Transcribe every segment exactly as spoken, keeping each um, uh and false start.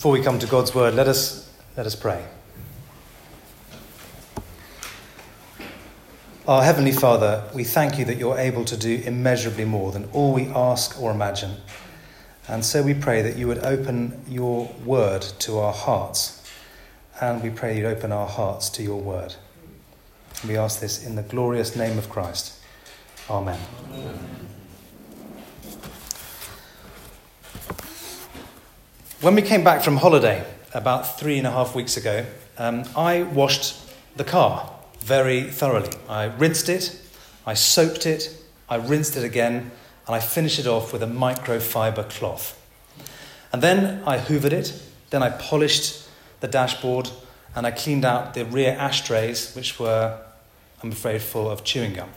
Before we come to God's word, let us let us pray. Our Heavenly Father, we thank you that you're able to do immeasurably more than all we ask or imagine. And so we pray that you would open your word to our hearts. And we pray you'd open our hearts to your word. We ask this in the glorious name of Christ. Amen. Amen. When we came back from holiday about three and a half weeks ago, um, I washed the car very thoroughly. I rinsed it, I soaked it, I rinsed it again, and I finished it off with a microfiber cloth. And then I hoovered it, then I polished the dashboard, and I cleaned out the rear ashtrays, which were, I'm afraid, full of chewing gum.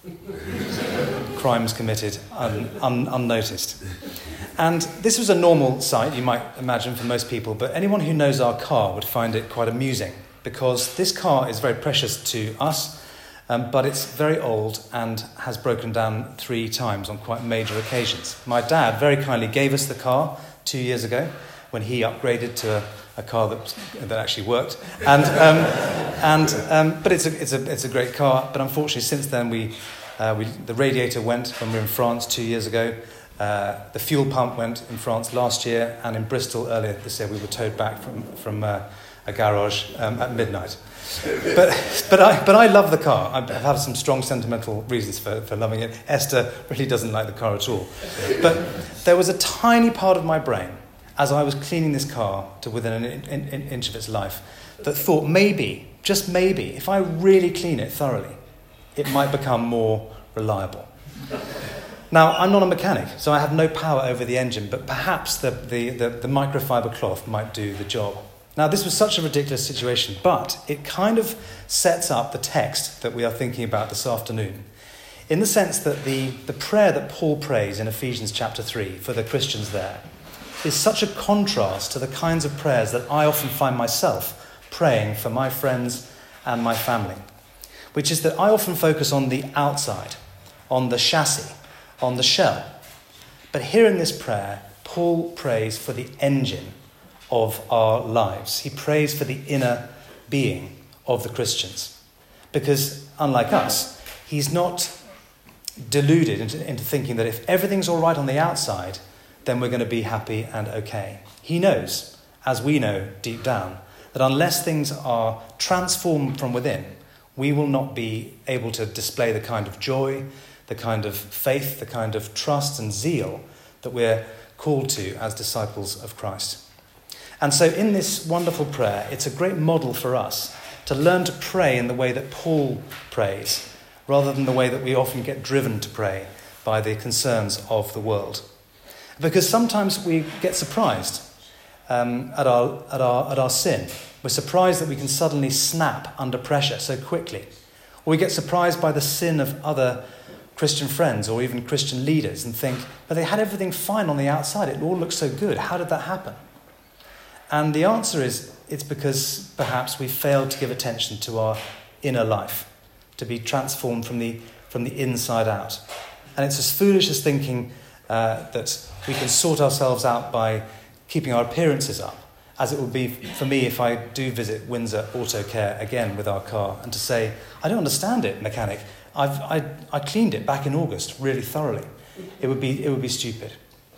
Crimes committed un, un, unnoticed. And this was a normal sight, you might imagine, for most people, but anyone who knows our car would find it quite amusing, because this car is very precious to us, um, but it's very old and has broken down three times on quite major occasions. My dad very kindly gave us the car two years ago when he upgraded to a, a car that that actually worked. And um, and um, but it's a it's a it's a great car. But unfortunately, since then we uh, we the radiator went when we were in France two years ago. Uh, the fuel pump went in France last year, and in Bristol earlier this year we were towed back from from uh, a garage um, at midnight. But but I but I love the car. I have some strong sentimental reasons for, for loving it. Esther really doesn't like the car at all. But there was a tiny part of my brain, as I was cleaning this car to within an, in, an inch of its life, that thought maybe, just maybe, if I really clean it thoroughly, it might become more reliable. Now, I'm not a mechanic, so I have no power over the engine, but perhaps the, the, the, the microfiber cloth might do the job. Now, this was such a ridiculous situation, but it kind of sets up the text that we are thinking about this afternoon, in the sense that the, the prayer that Paul prays in Ephesians chapter three for the Christians there is such a contrast to the kinds of prayers that I often find myself praying for my friends and my family, which is that I often focus on the outside, on the chassis, on the shell. But here in this prayer, Paul prays for the engine of our lives. He prays for the inner being of the Christians. Because, unlike us, he's not deluded into, into thinking that if everything's all right on the outside, then we're going to be happy and okay. He knows, as we know deep down, that unless things are transformed from within, we will not be able to display the kind of joy, the kind of faith, the kind of trust and zeal that we're called to as disciples of Christ. And so in this wonderful prayer, it's a great model for us to learn to pray in the way that Paul prays, rather than the way that we often get driven to pray by the concerns of the world. Because sometimes we get surprised um, at our at our at our sin. We're surprised that we can suddenly snap under pressure so quickly. Or we get surprised by the sin of other Christian friends or even Christian leaders and think, but they had everything fine on the outside. It all looks so good. How did that happen? And the answer is, it's because perhaps we failed to give attention to our inner life, to be transformed from the from the inside out. And it's as foolish as thinking uh, that we can sort ourselves out by keeping our appearances up, as it would be for me if I do visit Windsor Auto Care again with our car, and to say, I don't understand it, mechanic. I've I, I cleaned it back in August really thoroughly. It would be it would be stupid.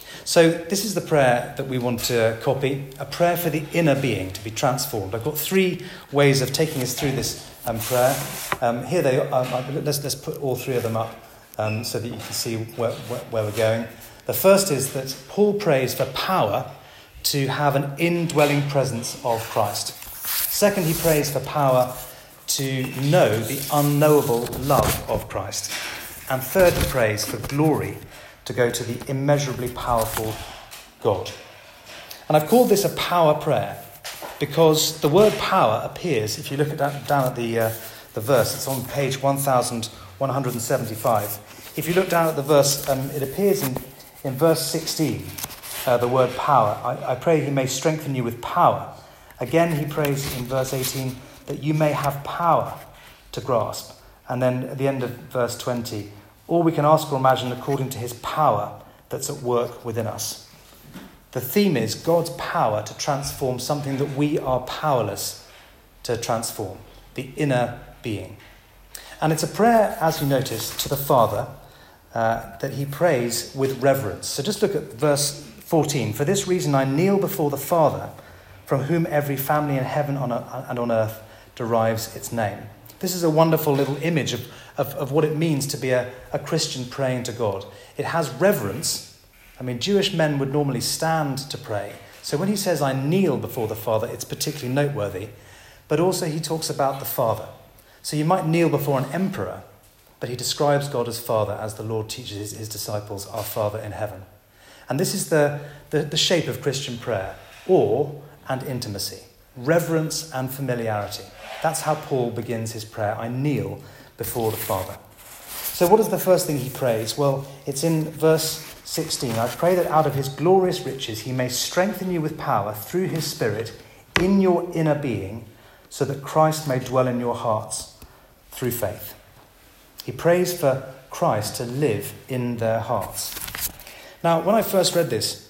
So this is the prayer that we want to copy, a prayer for the inner being to be transformed. I've got three ways of taking us through this um, prayer. Um, here they are. Um, let's, let's put all three of them up um, so that you can see where, where, where we're going. The first is that Paul prays for power to have an indwelling presence of Christ. Second, he prays for power to know the unknowable love of Christ. And third, he prays for glory to go to the immeasurably powerful God. And I've called this a power prayer because the word power appears, if you look at that, down at the uh, the verse, it's on page one thousand one hundred seventy-five. If you look down at the verse, um, it appears in, in verse sixteen, uh, the word power. I, I pray he may strengthen you with power. Again, he prays in verse eighteen that you may have power to grasp. And then at the end of verse twenty, all we can ask or imagine according to his power that's at work within us. The theme is God's power to transform something that we are powerless to transform, the inner being. And it's a prayer, as you notice, to the Father uh, that he prays with reverence. So just look at verse fourteen. For this reason I kneel before the Father, from whom every family in heaven and on earth derives its name. This is a wonderful little image of, of, of what it means to be a, a Christian praying to God. It has reverence. I mean, Jewish men would normally stand to pray. So when he says, I kneel before the Father, it's particularly noteworthy. But also he talks about the Father. So you might kneel before an emperor, but he describes God as Father, as the Lord teaches his, his disciples, our Father in heaven. And this is the, the, the shape of Christian prayer: awe and intimacy, reverence and familiarity. That's how Paul begins his prayer. I kneel before the Father. So what is the first thing he prays? Well, it's in verse sixteen. I pray that out of his glorious riches he may strengthen you with power through his Spirit in your inner being, so that Christ may dwell in your hearts through faith. He prays for Christ to live in their hearts. Now, when I first read this,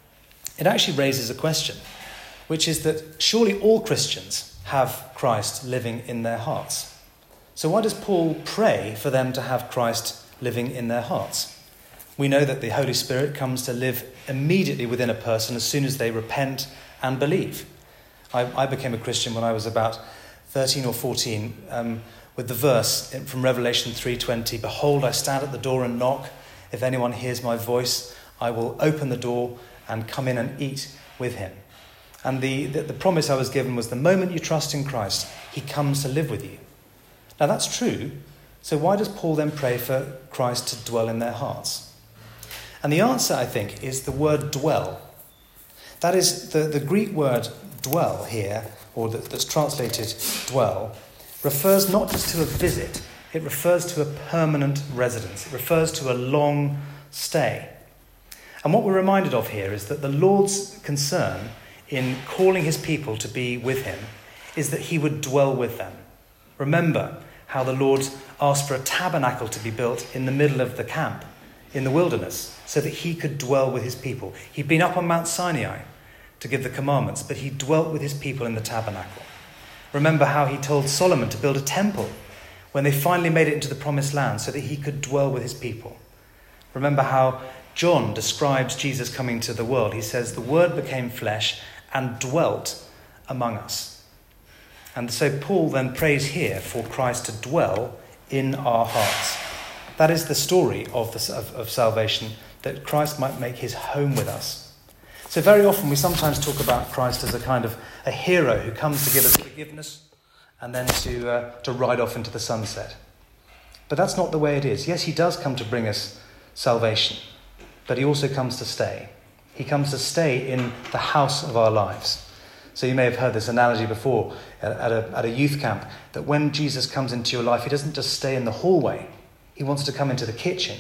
it actually raises a question, which is that surely all Christians have Christ living in their hearts. So why does Paul pray for them to have Christ living in their hearts? We know that the Holy Spirit comes to live immediately within a person as soon as they repent and believe. I, I became a Christian when I was about thirteen or fourteen, um, with the verse from Revelation three twenty, behold, I stand at the door and knock. If anyone hears my voice, I will open the door and come in and eat with him. And the, the, the promise I was given was the moment you trust in Christ, he comes to live with you. Now that's true. So why does Paul then pray for Christ to dwell in their hearts? And the answer, I think, is the word dwell. That is, the, the Greek word dwell here, or that, that's translated dwell, refers not just to a visit, it refers to a permanent residence. It refers to a long stay. And what we're reminded of here is that the Lord's concern in calling his people to be with him is that he would dwell with them. Remember how the Lord asked for a tabernacle to be built in the middle of the camp in the wilderness so that he could dwell with his people. He'd been up on Mount Sinai to give the commandments, but he dwelt with his people in the tabernacle. Remember how he told Solomon to build a temple when they finally made it into the promised land so that he could dwell with his people. Remember how John describes Jesus coming to the world. He says, the word became flesh and dwelt among us. And so Paul then prays here for Christ to dwell in our hearts. That is the story of, the, of, of salvation, that Christ might make his home with us. So very often we sometimes talk about Christ as a kind of a hero who comes to give us forgiveness and then to, uh, to ride off into the sunset. But that's not the way it is. Yes, he does come to bring us salvation, but he also comes to stay. He comes to stay in the house of our lives. So you may have heard this analogy before at a, at a youth camp, that when Jesus comes into your life, he doesn't just stay in the hallway. He wants to come into the kitchen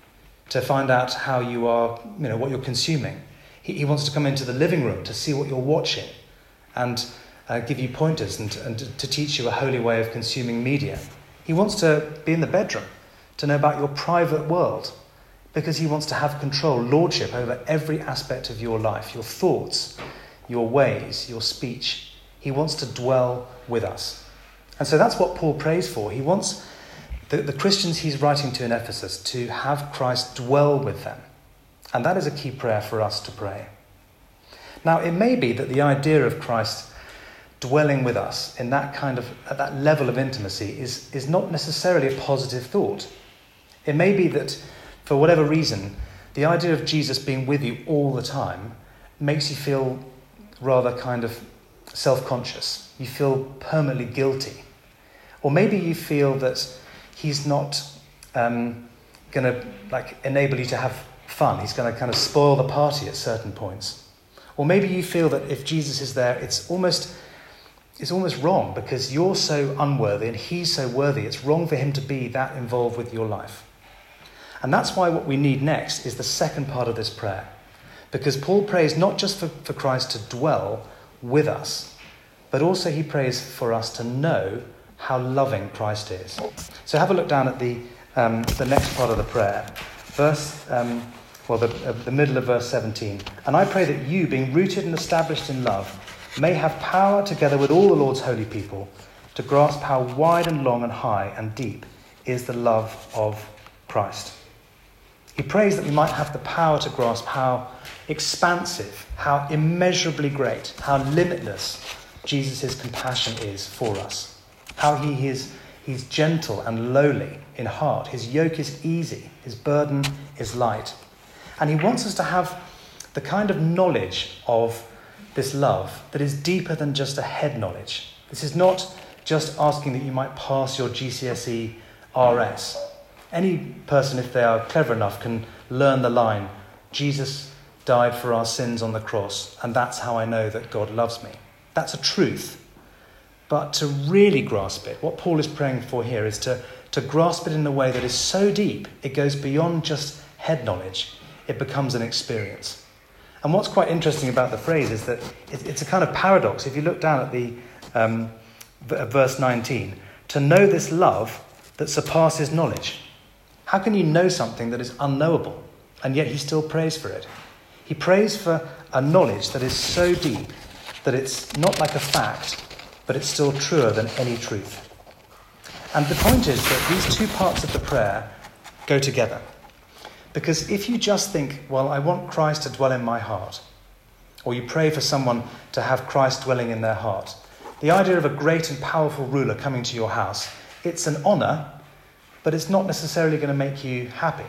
to find out how you are, you know, what you're consuming. He, he wants to come into the living room to see what you're watching and uh, give you pointers and, and to, to teach you a holy way of consuming media. He wants to be in the bedroom to know about your private world, because he wants to have control, lordship over every aspect of your life, your thoughts, your ways, your speech. He wants to dwell with us. And so that's what Paul prays for. He wants the, the Christians he's writing to in Ephesus to have Christ dwell with them. And that is a key prayer for us to pray. Now, it may be that the idea of Christ dwelling with us in that kind of, at that level of intimacy is, is not necessarily a positive thought. It may be that for whatever reason, the idea of Jesus being with you all the time makes you feel rather kind of self-conscious. You feel permanently guilty. Or maybe you feel that he's not um, going to like enable you to have fun. He's going to kind of spoil the party at certain points. Or maybe you feel that if Jesus is there, it's almost it's almost wrong because you're so unworthy and he's so worthy. It's wrong for him to be that involved with your life. And that's why what we need next is the second part of this prayer. Because Paul prays not just for, for Christ to dwell with us, but also he prays for us to know how loving Christ is. So have a look down at the um, the next part of the prayer. Verse, um, well, the, uh, the middle of verse seventeen. And I pray that you, being rooted and established in love, may have power together with all the Lord's holy people to grasp how wide and long and high and deep is the love of Christ. He prays that we might have the power to grasp how expansive, how immeasurably great, how limitless Jesus' compassion is for us. How he is he's gentle and lowly in heart. His yoke is easy. His burden is light. And he wants us to have the kind of knowledge of this love that is deeper than just a head knowledge. This is not just asking that you might pass your G C S E R S. Any person, if they are clever enough, can learn the line, Jesus died for our sins on the cross, and that's how I know that God loves me. That's a truth. But to really grasp it, what Paul is praying for here is to, to grasp it in a way that is so deep, it goes beyond just head knowledge. It becomes an experience. And what's quite interesting about the phrase is that it, it's a kind of paradox. If you look down at the um, verse nineteen, to know this love that surpasses knowledge. How can you know something that is unknowable? And yet he still prays for it. He prays for a knowledge that is so deep that it's not like a fact, but it's still truer than any truth. And the point is that these two parts of the prayer go together. Because if you just think, well, I want Christ to dwell in my heart, or you pray for someone to have Christ dwelling in their heart, the idea of a great and powerful ruler coming to your house, it's an honour, but it's not necessarily going to make you happy.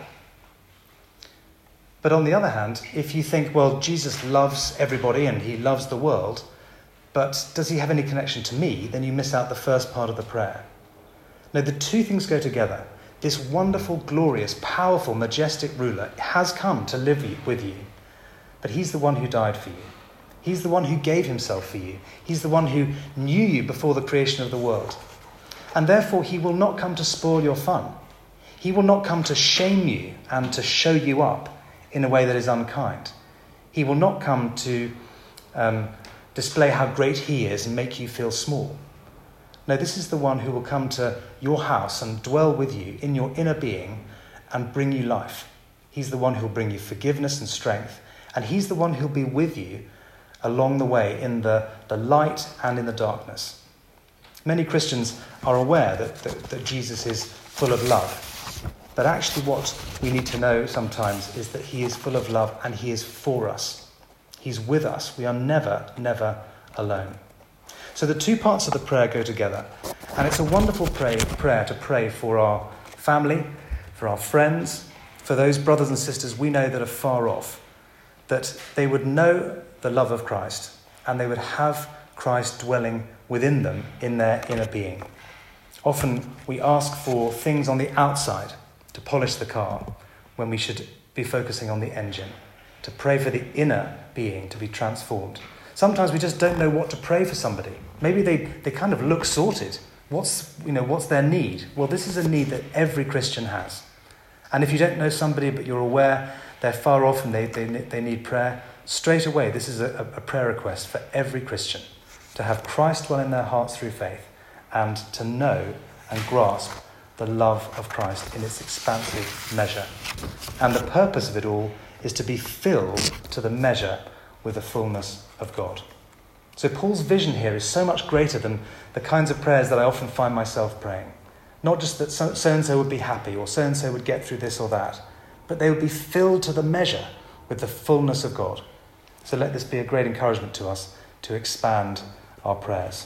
But on the other hand, if you think, well, Jesus loves everybody and he loves the world, but does he have any connection to me? Then you miss out the first part of the prayer. No, the two things go together. This wonderful, glorious, powerful, majestic ruler has come to live with you, but he's the one who died for you. He's the one who gave himself for you. He's the one who knew you before the creation of the world. And therefore, he will not come to spoil your fun. He will not come to shame you and to show you up in a way that is unkind. He will not come to um, display how great he is and make you feel small. No, this is the one who will come to your house and dwell with you in your inner being and bring you life. He's the one who will bring you forgiveness and strength, and he's the one who will be with you along the way in the, the light and in the darkness. Many Christians are aware that, that, that Jesus is full of love. But actually what we need to know sometimes is that he is full of love and he is for us. He's with us. We are never, never alone. So the two parts of the prayer go together. And it's a wonderful pray, prayer to pray for our family, for our friends, for those brothers and sisters we know that are far off, that they would know the love of Christ and they would have Christ dwelling within them in their inner being. Often we ask for things on the outside to polish the car when we should be focusing on the engine, to pray for the inner being to be transformed. Sometimes we just don't know what to pray for somebody. Maybe they, they kind of look sorted. What's, you know, what's their need? Well, this is a need that every Christian has. And if you don't know somebody but you're aware they're far off and they, they, they need prayer, straight away this is a, a prayer request for every Christian, to have Christ dwell in their hearts through faith and to know and grasp the love of Christ in its expansive measure. And the purpose of it all is to be filled to the measure with the fullness of God. So Paul's vision here is so much greater than the kinds of prayers that I often find myself praying. Not just that so- so-and-so would be happy or so-and-so would get through this or that, but they would be filled to the measure with the fullness of God. So let this be a great encouragement to us to expand our prayers.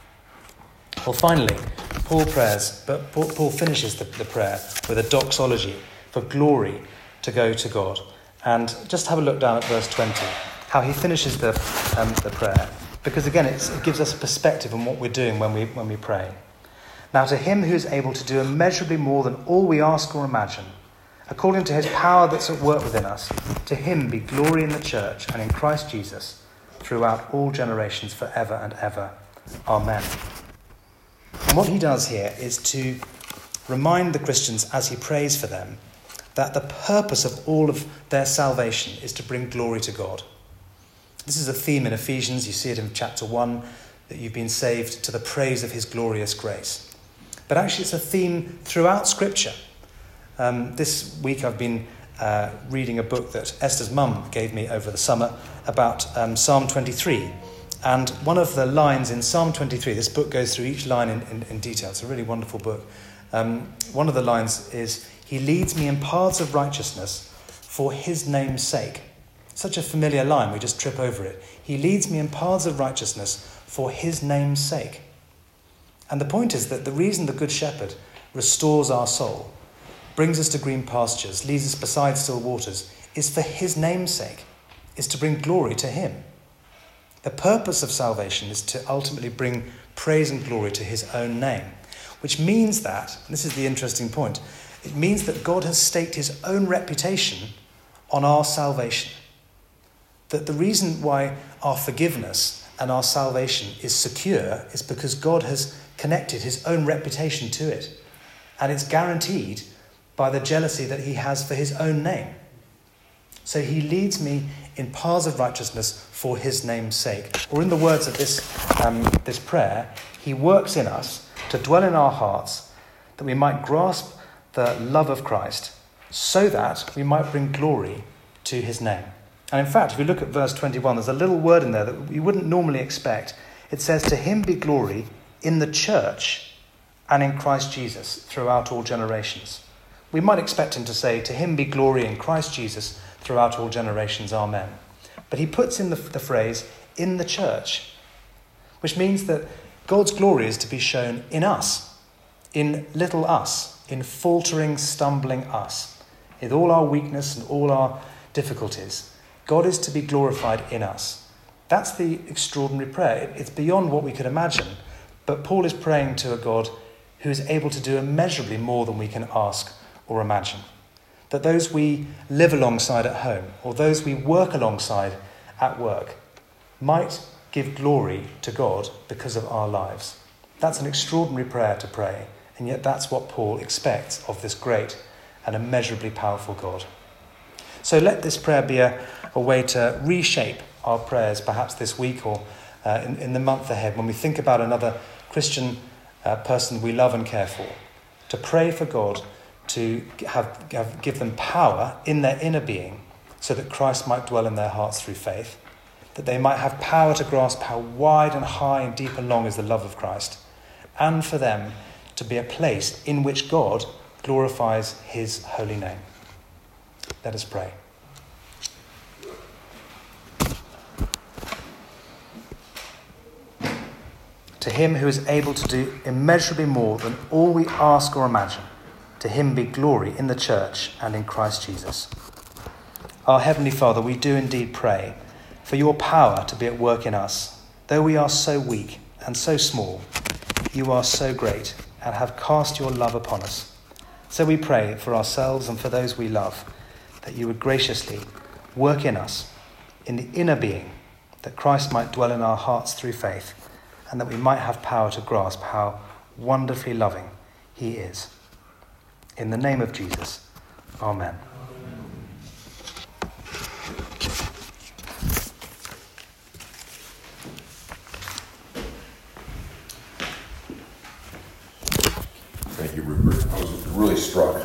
Well, finally, Paul prays, but Paul finishes the, the prayer with a doxology for glory to go to God. And just have a look down at verse twenty, how he finishes the, um, the prayer. Because again, it's, it gives us a perspective on what we're doing when we, when we pray. Now to him who is able to do immeasurably more than all we ask or imagine, according to his power that's at work within us, to him be glory in the church and in Christ Jesus throughout all generations forever and ever. Amen. And what he does here is to remind the Christians as he prays for them that the purpose of all of their salvation is to bring glory to God. This is a theme in Ephesians. You see it in chapter one, that you've been saved to the praise of his glorious grace. But actually it's a theme throughout Scripture. Um, this week I've been uh, reading a book that Esther's mum gave me over the summer about um, Psalm twenty-three. And one of the lines in Psalm twenty-three, this book goes through each line in, in, in detail. It's a really wonderful book. Um, one of the lines is, "He leads me in paths of righteousness for his name's sake." Such a familiar line, we just trip over it. He leads me in paths of righteousness for his name's sake. And the point is that the reason the Good Shepherd restores our soul, brings us to green pastures, leads us beside still waters, is for his name's sake, is to bring glory to him. The purpose of salvation is to ultimately bring praise and glory to his own name, which means that, and this is the interesting point, it means that God has staked his own reputation on our salvation. That the reason why our forgiveness and our salvation is secure is because God has connected his own reputation to it. And it's guaranteed by the jealousy that he has for his own name. So he leads me in paths of righteousness for his name's sake. Or in the words of this, um, this prayer, he works in us to dwell in our hearts that we might grasp the love of Christ so that we might bring glory to his name. And in fact, if we look at verse twenty-one, there's a little word in there that we wouldn't normally expect. It says, "To him be glory in the church and in Christ Jesus throughout all generations." We might expect him to say, "To him be glory in Christ Jesus throughout all generations, amen." But he puts in the, the phrase, "in the church," which means that God's glory is to be shown in us, in little us, in faltering, stumbling us, in all our weakness and all our difficulties. God is to be glorified in us. That's the extraordinary prayer. It's beyond what we could imagine, but Paul is praying to a God who is able to do immeasurably more than we can ask or imagine. That those we live alongside at home, or those we work alongside at work, might give glory to God because of our lives. That's an extraordinary prayer to pray, and yet that's what Paul expects of this great and immeasurably powerful God. So let this prayer be a, a way to reshape our prayers, perhaps this week or uh, in, in the month ahead, when we think about another Christian uh, person we love and care for, to pray for God to have, have give them power in their inner being so that Christ might dwell in their hearts through faith, that they might have power to grasp how wide and high and deep and long is the love of Christ, and for them to be a place in which God glorifies his holy name. Let us pray. To him who is able to do immeasurably more than all we ask or imagine, to him be glory in the church and in Christ Jesus. Our Heavenly Father, we do indeed pray for your power to be at work in us. Though we are so weak and so small, you are so great and have cast your love upon us. So we pray for ourselves and for those we love, that you would graciously work in us, in the inner being, that Christ might dwell in our hearts through faith, and that we might have power to grasp how wonderfully loving he is. In the name of Jesus, amen. Thank you, Rupert. I was really struck